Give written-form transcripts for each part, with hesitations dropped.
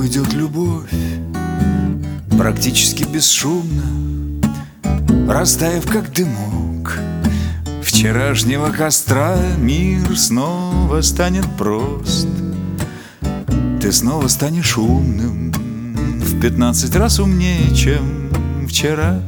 уйдет любовь, практически бесшумно, растаяв как дымок вчерашнего костра, мир снова станет прост. Ты снова станешь умным, в 15 раз умнее, чем вчера.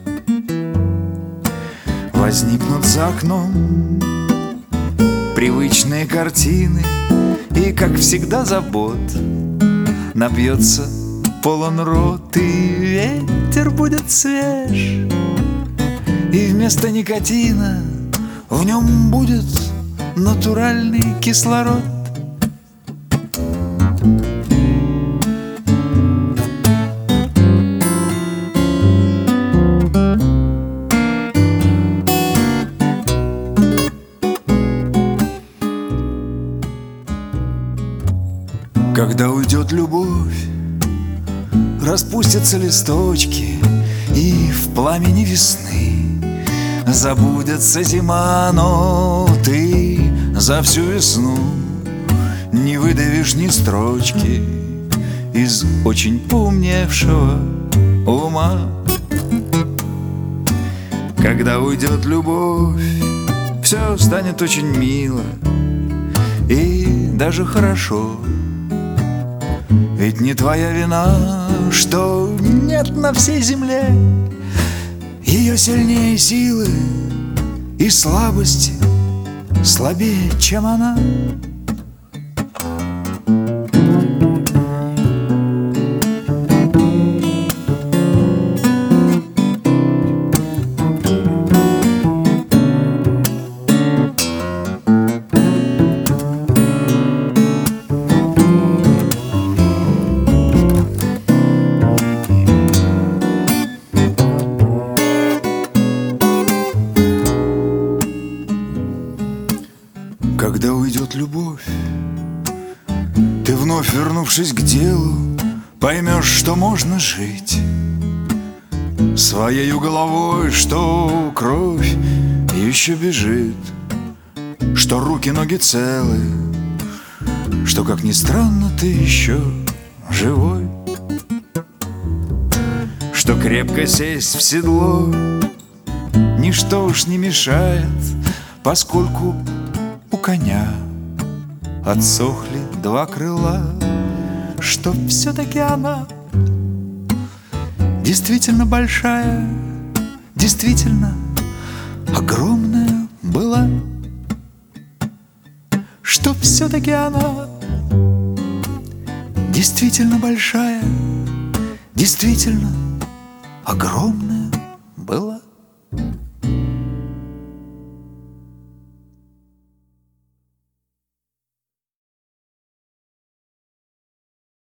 Возникнут за окном привычные картины, и, как всегда, забот набьется полон рот, и ветер будет свеж, и вместо никотина в нем будет натуральный кислород. Когда уйдет любовь, распустятся листочки, и в пламени весны забудется зима, но ты за всю весну не выдавишь ни строчки из очень поумневшего ума. Когда уйдет любовь, все станет очень мило и даже хорошо. Ведь не твоя вина, что нет на всей земле ее сильнее силы и слабости слабее, чем она. Когда уйдет любовь, ты, вновь вернувшись к делу, поймешь, что можно жить своею головой, что кровь еще бежит, что руки, ноги целы, что, как ни странно, ты еще живой, что крепко сесть в седло ничто уж не мешает, поскольку у коня отсохли два крыла, что все-таки она действительно большая, действительно огромная была, что все-таки она действительно большая, действительно огромная